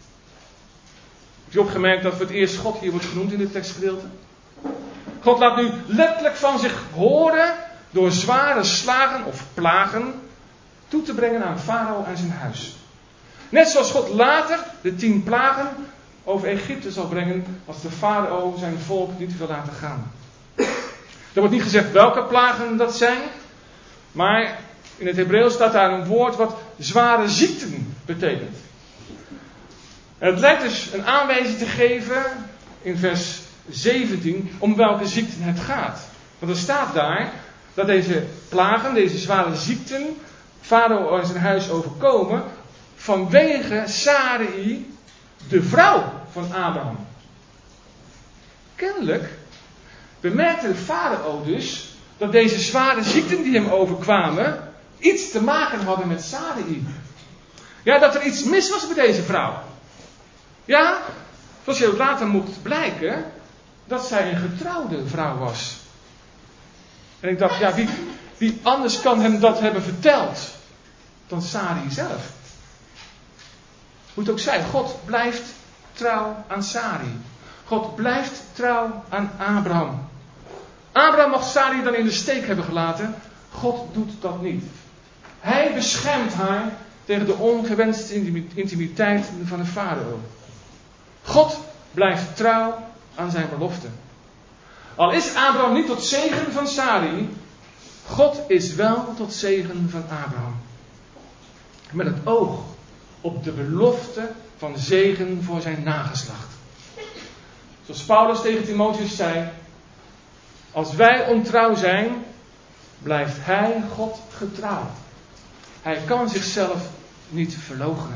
Heb je opgemerkt dat voor het eerst God hier wordt genoemd in dit tekstgedeelte? God laat nu letterlijk van zich horen door zware slagen of plagen toe te brengen aan farao en zijn huis. Net zoals God later de tien plagen over Egypte zal brengen als de farao zijn volk niet wil laten gaan. Er wordt niet gezegd welke plagen dat zijn, maar in het Hebreeuws staat daar een woord wat zware ziekten betekent. En het lijkt dus een aanwijzing te geven in vers zeventien om welke ziekten het gaat. Want er staat daar dat deze plagen, deze zware ziekten, farao en zijn huis overkomen vanwege Sarai, de vrouw van Abraham. Kennelijk bemerkte de farao dus dat deze zware ziekten die hem overkwamen iets te maken hadden met Sarai. Ja, dat er iets mis was met deze vrouw. Ja, zoals je later moet blijken, dat zij een getrouwde vrouw was. En ik dacht, ja, wie, wie anders kan hem dat hebben verteld dan Sarai zelf? Hoe het ook zij, God blijft trouw aan Sarai. God blijft trouw aan Abraham. Abraham mag Sarai dan in de steek hebben gelaten. God doet dat niet. Hij beschermt haar tegen de ongewenste intimiteit van de farao. God blijft trouw aan zijn belofte. Al is Abraham niet tot zegen van Sarai, God is wel tot zegen van Abraham. Met het oog op de belofte van zegen voor zijn nageslacht. Zoals Paulus tegen Timotheus zei, als wij ontrouw zijn, blijft hij God getrouw. Hij kan zichzelf niet verloochenen.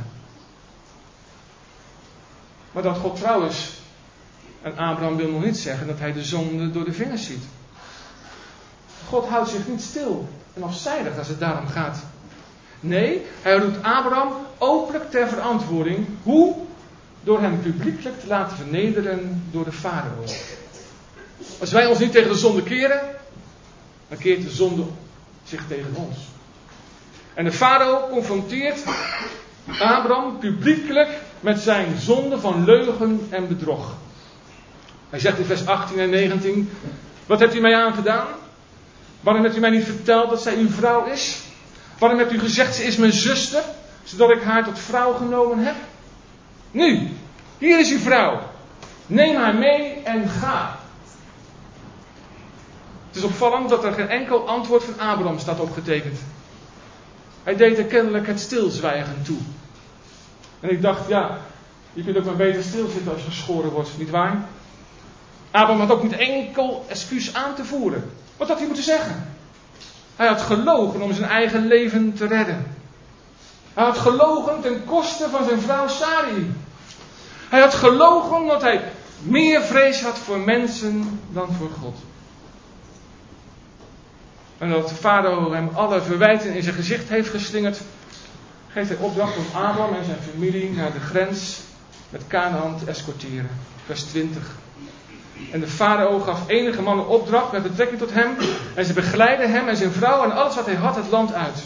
Maar dat God trouw is aan Abraham wil nog niet zeggen dat hij de zonde door de vingers ziet. God houdt zich niet stil en afzijdig als het daarom gaat. Nee, hij roept Abraham openlijk ter verantwoording. Hoe? Door hem publiekelijk te laten vernederen door de farao. Als wij ons niet tegen de zonde keren, dan keert de zonde zich tegen ons. En de farao confronteert Abraham publiekelijk met zijn zonde van leugen en bedrog. Hij zegt in vers achttien en negentien: wat hebt u mij aangedaan? Waarom hebt u mij niet verteld dat zij uw vrouw is? Waarom hebt u gezegd, ze is mijn zuster, zodat ik haar tot vrouw genomen heb? Nu, hier is uw vrouw. Neem haar mee en ga. Het is opvallend dat er geen enkel antwoord van Abraham staat opgetekend. Hij deed er kennelijk het stilzwijgen toe. En ik dacht, ja, je kunt ook maar beter stilzitten als je geschoren wordt, nietwaar? Abraham had ook niet enkel excuus aan te voeren. Wat had hij moeten zeggen? Hij had gelogen om zijn eigen leven te redden. Hij had gelogen ten koste van zijn vrouw Sarai. Hij had gelogen omdat hij meer vrees had voor mensen dan voor God. En dat de farao hem alle verwijten in zijn gezicht heeft geslingerd, geeft hij opdracht om Abraham en zijn familie naar de grens met Kanaan te escorteren. Vers twintig. En de farao gaf enige mannen opdracht met betrekking tot hem. En ze begeleidden hem en zijn vrouw en alles wat hij had het land uit.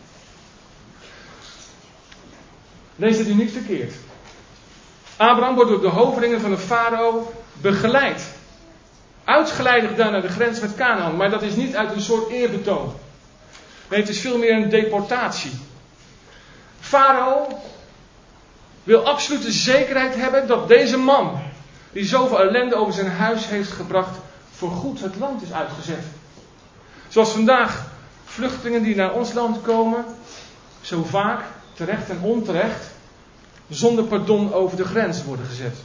Lees het u niet verkeerd. Abraham wordt door de hovelingen van de farao begeleid. Uitgeleid gedaan naar de grens met Kanaan. Maar dat is niet uit een soort eerbetoon. Nee, het is veel meer een deportatie. Farao wil absoluut de zekerheid hebben dat deze man, die zoveel ellende over zijn huis heeft gebracht, voorgoed het land is uitgezet. Zoals vandaag vluchtelingen die naar ons land komen, zo vaak, terecht en onterecht, zonder pardon over de grens worden gezet.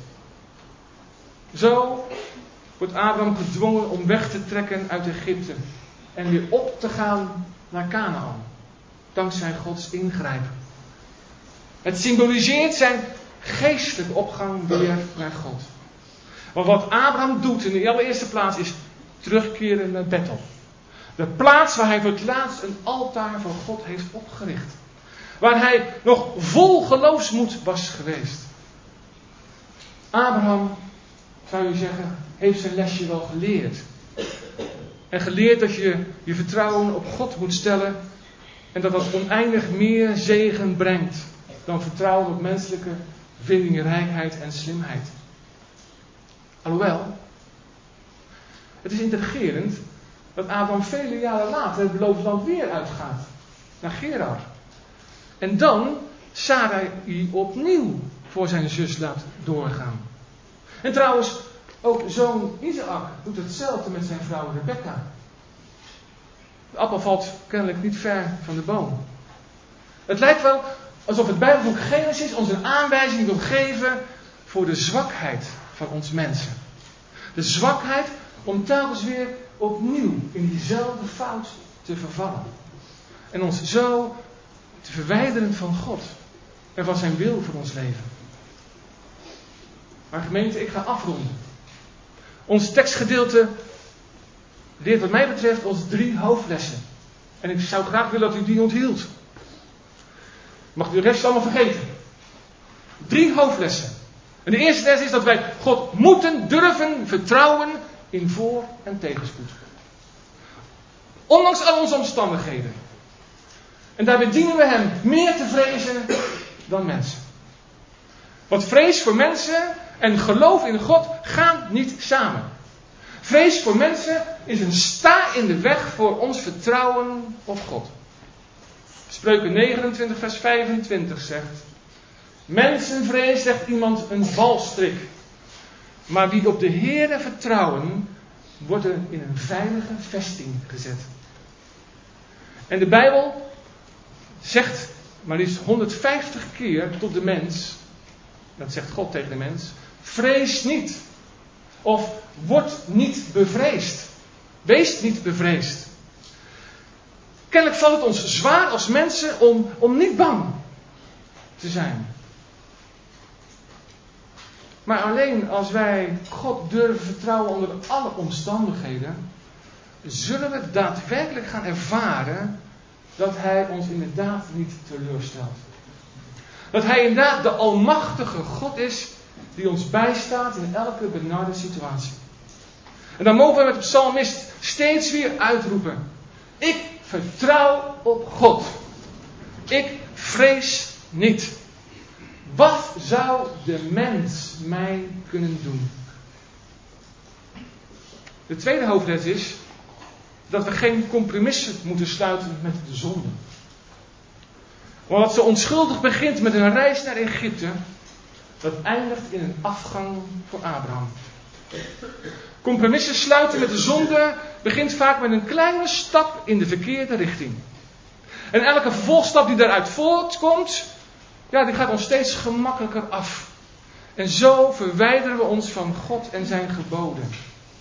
Zo wordt Abraham gedwongen om weg te trekken uit Egypte en weer op te gaan naar Kanaan, dankzij Gods ingrijpen. Het symboliseert zijn geestelijke opgang weer naar God. Want wat Abraham doet in de allereerste plaats is terugkeren naar Bethel. De plaats waar hij voor het laatst een altaar voor God heeft opgericht. Waar hij nog vol geloofsmoed was geweest. Abraham, zou je zeggen, heeft zijn lesje wel geleerd. En geleerd dat je je vertrouwen op God moet stellen. En dat dat oneindig meer zegen brengt dan vertrouwen op menselijke vindingrijkheid en slimheid. Alhoewel, het is intrigerend dat Abraham vele jaren later het beloofde land weer uitgaat. Naar Gerar. En dan Sarai opnieuw voor zijn zus laat doorgaan. En trouwens, ook zoon Isaac doet hetzelfde met zijn vrouw Rebekka. De appel valt kennelijk niet ver van de boom. Het lijkt wel alsof het Bijbelboek Genesis ons een aanwijzing wil geven voor de zwakheid van ons mensen. De zwakheid om telkens weer opnieuw in diezelfde fout te vervallen. En ons zo te verwijderen van God en van zijn wil voor ons leven. Maar gemeente, ik ga afronden. Ons tekstgedeelte leert wat mij betreft ons drie hoofdlessen. En ik zou graag willen dat u die onthield. Mag u de rest allemaal vergeten. Drie hoofdlessen. En de eerste les is dat wij God moeten durven vertrouwen in voor- en tegenspoed. Ondanks al onze omstandigheden. En daarbij dienen we hem meer te vrezen dan mensen. Want vrees voor mensen en geloof in God gaan niet samen. Vrees voor mensen is een sta in de weg voor ons vertrouwen op God. Spreuken negenentwintig vers vijfentwintig zegt: mensenvrees, zegt iemand, een valstrik. Maar wie op de Heere vertrouwen, wordt er in een veilige vesting gezet. En de Bijbel zegt maar liefst honderdvijftig keer tot de mens, dat zegt God tegen de mens, vrees niet. Of word niet bevreesd. Wees niet bevreesd. Kennelijk valt het ons zwaar als mensen om, om niet bang te zijn. Maar alleen als wij God durven vertrouwen onder alle omstandigheden, zullen we daadwerkelijk gaan ervaren dat Hij ons inderdaad niet teleurstelt. Dat Hij inderdaad de almachtige God is die ons bijstaat in elke benarde situatie. En dan mogen we met de psalmist steeds weer uitroepen: ik vertrouw op God. Ik vrees niet. Wat zou de mens mij kunnen doen? De tweede hoofdles is dat we geen compromissen moeten sluiten met de zonde. Want wat zo onschuldig begint met een reis naar Egypte, dat eindigt in een afgang voor Abraham. Compromissen sluiten met de zonde begint vaak met een kleine stap in de verkeerde richting. En elke vervolgstap die daaruit voortkomt, ja, die gaat ons steeds gemakkelijker af. En zo verwijderen we ons van God en zijn geboden.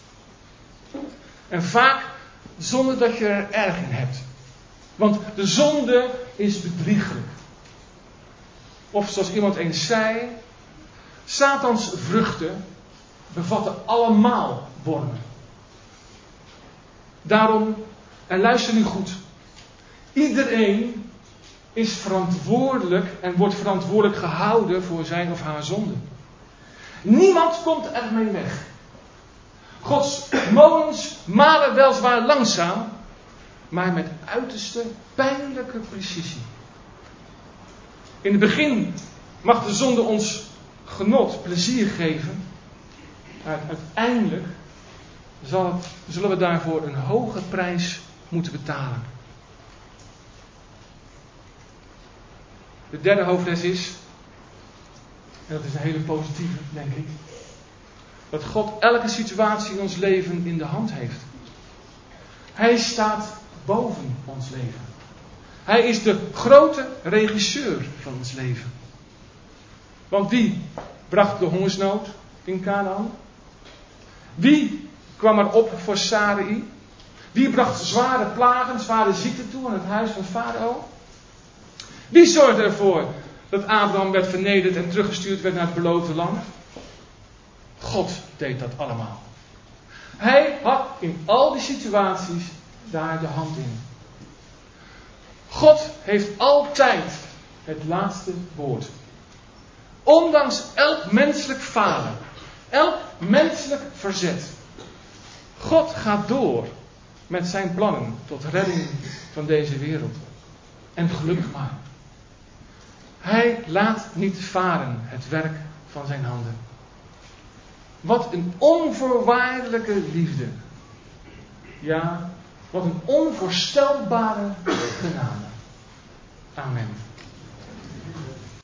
En vaak zonder dat je er erg in hebt. Want de zonde is bedrieglijk. Of zoals iemand eens zei, Satans vruchten bevatten allemaal wormen. Daarom, en luister nu goed, iedereen is verantwoordelijk en wordt verantwoordelijk gehouden voor zijn of haar zonde. Niemand komt ermee weg. Gods molens malen weliswaar langzaam, maar met uiterste pijnlijke precisie. In het begin mag de zonde ons genot, plezier geven. Maar uiteindelijk zal het, zullen we daarvoor een hoge prijs moeten betalen. De derde hoofdles is, en dat is een hele positieve, denk ik, dat God elke situatie in ons leven in de hand heeft. Hij staat boven ons leven. Hij is de grote regisseur van ons leven. Want wie bracht de hongersnood in Kanaan? Wie kwam er op voor Sarai? Wie bracht zware plagen, zware ziekte toe aan het huis van Farao? Wie zorgde ervoor dat Abraham werd vernederd en teruggestuurd werd naar het beloofde land? God deed dat allemaal. Hij had in al die situaties daar de hand in. God heeft altijd het laatste woord. Ondanks elk menselijk falen, elk menselijk verzet. God gaat door met zijn plannen tot redding van deze wereld. En gelukkig maar. Hij laat niet varen het werk van zijn handen. Wat een onvoorwaardelijke liefde. Ja, wat een onvoorstelbare genade. Amen.